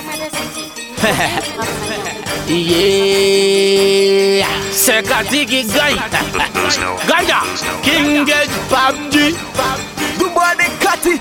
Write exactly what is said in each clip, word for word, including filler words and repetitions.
Yeah, c'est Kati qui gagne. Gagne, King Gage, Pabji. Dubai de Kati.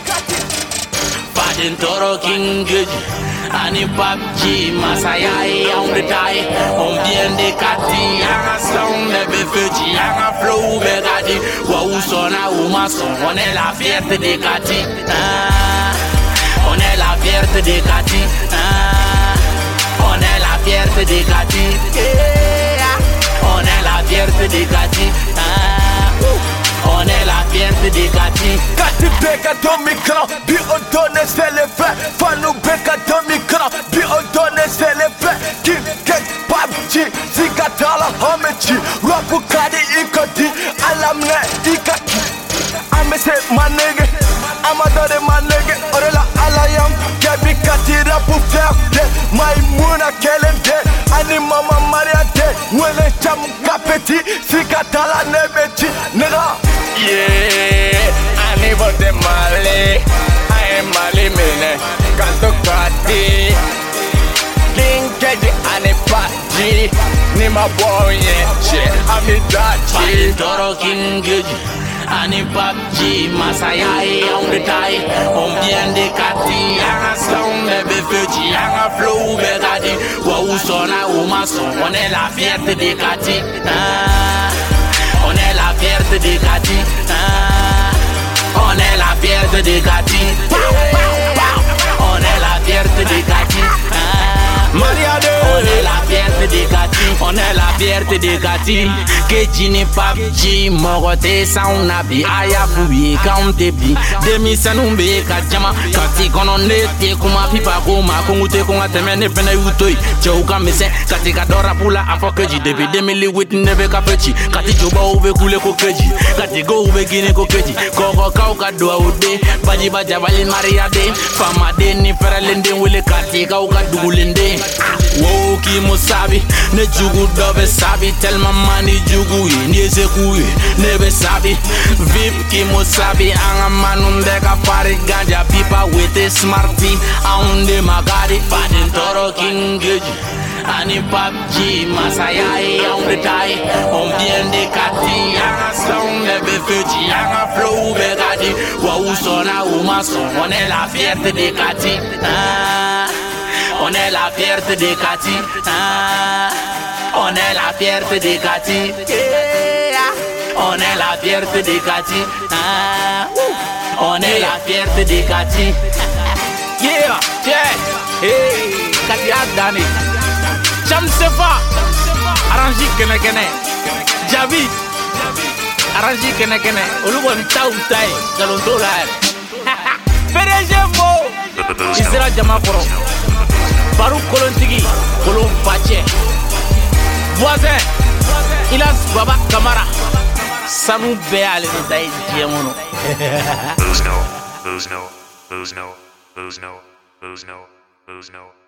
Fadin Toro King Gage. Ani Pabji, Masaya et on the taille. On vient de Kati. Y'a un sound de Befuji. Y'a un flow begadi. Waou sona ou maçon. On est la fierté de Kati. Ah, on est la fierté de Kati. Ah, on est la fierté de Kati. Yeah. On est la fierté de Kati. Ah, on est la fierté de Kati. Kati beka dans micro, bi odone c'est le fait. Fanou beka dans micro, bi odone c'est le fait. King Gage Pabji, Zikatala Hamechi, Rapu Kadi Ikoti, Alamne Ikaki. Amese manege, Amadore manege, Orela Alayam, Gabi Kati Rapu Fiakde, Maimuna Kelende, Ani Mama Maria De, Wele Cham Kapeti, Zikatala Nebechi, Nera. Yeah, Ani bote male, I am male mene, Kanto Kati, King Gage Ani Pabji, ni ma boy che, Ami Dachi. Toro King Gage, Ani Pabji, Masaya et on the taille. On vient de Kati, y'a un sound de Befuji, y'a un flow begadi. Waou sona ou maçon, on est la fierté de Kati. Ah, on est la fierté de Kati. Ah, on est la fierté de Kati. On est la fierté de Kati. Ah, on est la fierté de Kati. On est la fierté de Kati. Kejini Pabji, Morote Saunabi, Ayafubi, Kauntebi, Demi Sanumbe, Kajama, Kati Konone, Tekuma Pipa Koma, Kungute Kunga Temene Fene Utoi, Chouka Mese, Kati Kadora Pula, Afokeji, Devi Demili with Neve Kapechi, Kati Juba Ube Kule Kokeji, Kati Go Ube Gine Kokeji, Koko Kauka Dua Ude, Baji Baja Valin Maria De, Fama De Ni Feralende Wile Kati Kauka Dulende, Woki Musabi, Ne Jugu Dove Sabi, Telma Mani Jugu, Niese Kui, Neve Sabi, Vip Ki Musabi, Anga Manum Deka Pari Ganja, Pipa with a Smarty, Aunde Magadi, Fadin Toro King Gage, Ani Pabji, Masaya et on the taille. On vient de Kati, y'a un sound de Befuji, y'a un flow begadi. Waou sona ou maçon, on est la fierté de Kati. Ah, on est la fierté de Kati. Ah, on est la fierté de Kati. Yeah. On est la fierté de Kati. Ah, on est la fierté de Kati. Yeah, yeah. Hey, Kati Adani. Cham Sefa, Arrangi Kene Kene, Javi, Arrangi Kene Kene, Oluwan Tau Tai, Galondola. P D G Mo, Isra Jamaforo, Barou Kolontigi, Kolon Fache, Voisin, Ilas Baba Kamara, Samu Beale Tai Diamono. Lose no, lose no, lose no, lose no, lose no, lose no.